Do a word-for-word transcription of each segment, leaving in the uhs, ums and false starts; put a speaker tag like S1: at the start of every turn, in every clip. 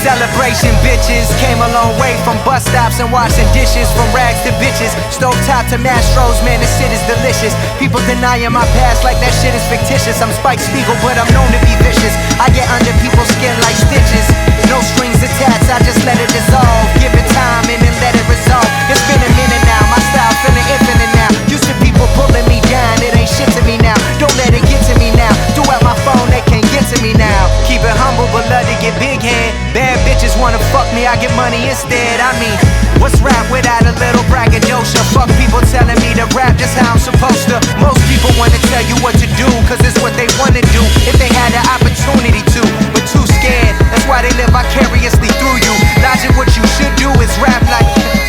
S1: Celebration, bitches. Came a long way from bus stops and washing dishes. From rags to bitches, stovetop to Mastros, man, this shit is delicious. People denying my past like that shit is fictitious. I'm Spike Spiegel, but I'm known to be vicious. I get under people's skin like stitches. No strings attached, I just let it dissolve. Give it time and then let it resolve. It's been a minute now, my style feeling infinite now. Used to people pulling me down, it ain't shit to me now. Don't let it get to me now. Do at my phone, they can't get to me now. Keep it humble, but love to get big head. Bad bitches wanna fuck me, I get money instead. I mean, what's rap without a little braggadocio? Fuck people telling me to rap just how I'm supposed to. Most people wanna tell you what to do, cause it's what they wanna do if they had the opportunity to, but too scared. That's why they live vicariously through you. Logic, what you should do is rap like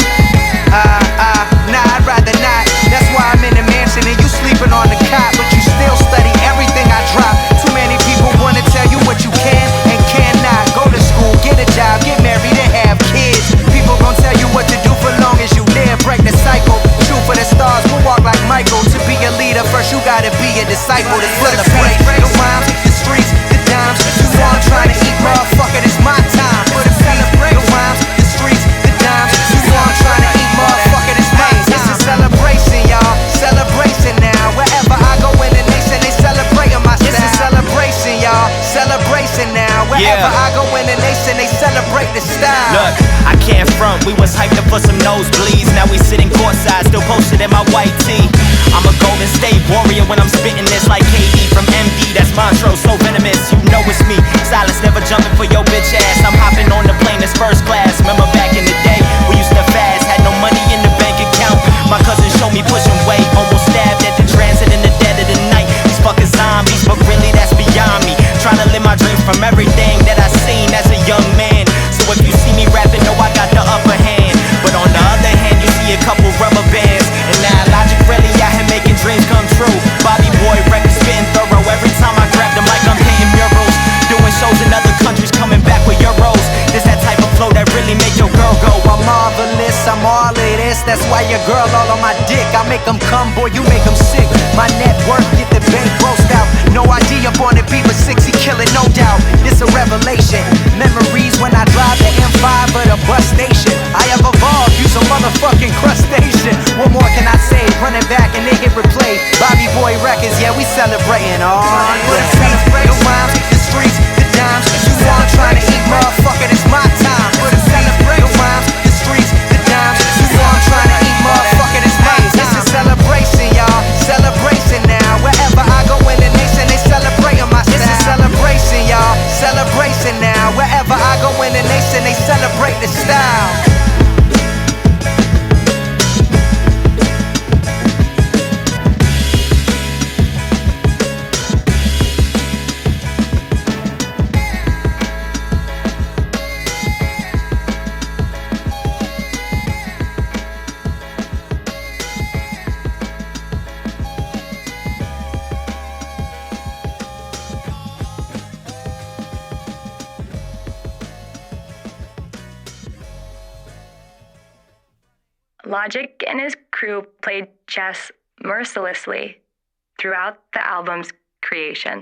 S1: Uh, uh, nah, I'd rather not. That's why I'm in a mansion and you sleeping on the cot, but you still study everything I drop. Too many people wanna tell you what you can and cannot. Go to school, get a job, get married and have kids. People gon' tell you what to do for long as you live. Break the cycle, shoot for the stars, we'll walk like Michael. To be a leader, first you gotta be a disciple. To celebrate the rhymes, the streets, the dimes. You know I'm trying to eat, motherfucker, this my time. For the celebrate the rhymes, the streets, the dimes. You know I'm trying to eat, motherfucker, this my time. It's a celebration, y'all, celebration now. Wherever I go in the nation, they celebrating my style. It's a celebration, y'all, celebration now. Wherever
S2: Yeah.
S1: I go in the nation, they celebrate the style.
S2: Look, I can't front, we was hyped up for some nosebleeds. Now we sitting courtside, still posted in my white tee. I'm a Golden State Warrior when I'm spitting this, like K D from M D. That's Montrose, so venomous, you know it's me. Silence never jumping for your bitch ass. I'm hopping on the plane, it's first class. Remember back in the day, we used to fast, had no money in the bank account. My cousin showed me pushing weight, almost stabbed at the transit in the dead of the night. These fucking zombies, but really that's beyond me. Trying to live my dreams from everything that I seen as a young man. So if you see me rapping, know I got the upper hand. But on the other hand, you see a couple rubber bands. And now Logic really out here making dreams come true. Bobby Boy records spitting thorough. Every time I grab them like I'm painting murals. Doing shows in other countries, coming back with euros. This that type of flow that really make your girl go.
S1: I'm marvelous, I'm all of this. That's why your girl all on my dick. I make them come, boy, you make them sick. My net worth, get the bank grossed out. No I D up on the beat, but sixty killing, no doubt. This a revelation. Memories when I drive the M five or the bus station. I have evolved, use a motherfucking crustacean. What more can I say? Running back and they hit replay. Bobby Boy Records, yeah, we celebrating all yeah. The rhymes, the streets, the dimes. You know I'm trying to eat, motherfucker, this my time. The rhymes, the streets, the dimes. You know I'm trying to eat, motherfucker, this my time. It's a celebration, y'all, celebration now. Wherever I go in the nation, they celebrating my style. It's a celebration, y'all, celebration now. Wherever I go in the nation, they celebrate the style.
S3: Logic and his crew played chess mercilessly throughout the album's creation.